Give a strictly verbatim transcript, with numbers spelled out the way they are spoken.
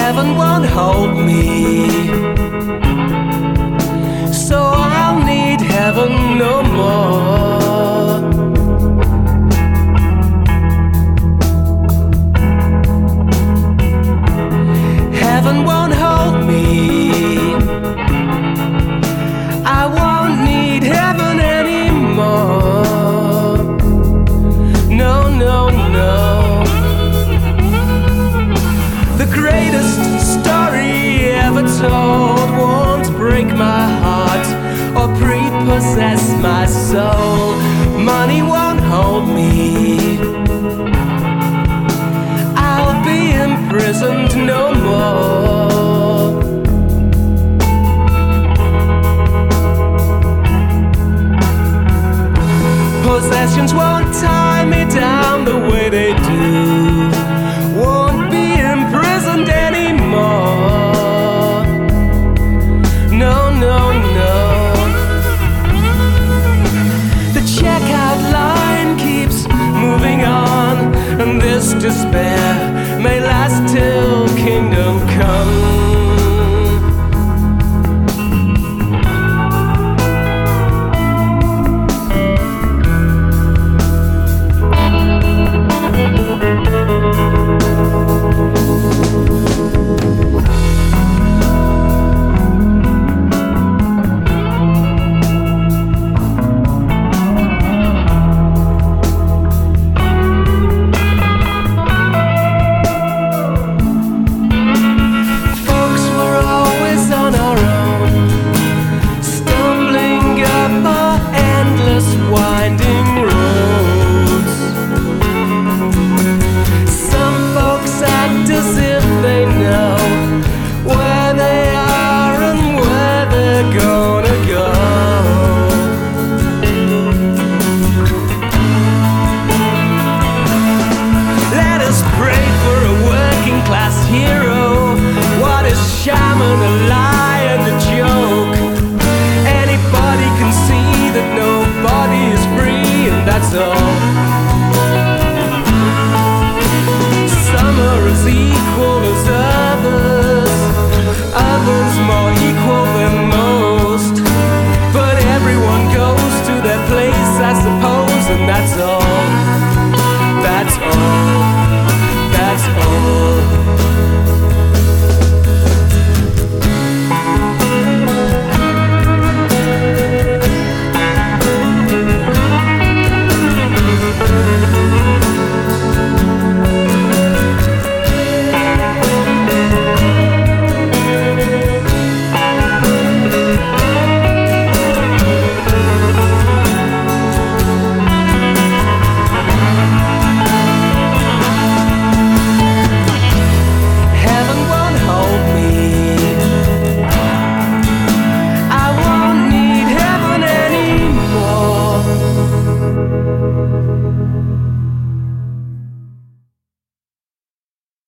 Heaven won't hold me, so I'll need heaven no more. Heaven won't hold me, I won't need heaven anymore. No, no, no. The greatest story ever told won't break my heart or prepossess my soul. Money won't hold me, I'll be imprisoned no more. Possessions won't tie me down the way they do, won't be imprisoned anymore. No, no, no. The checkout line keeps moving on, and this despair may last till kingdom come. Summer is equal as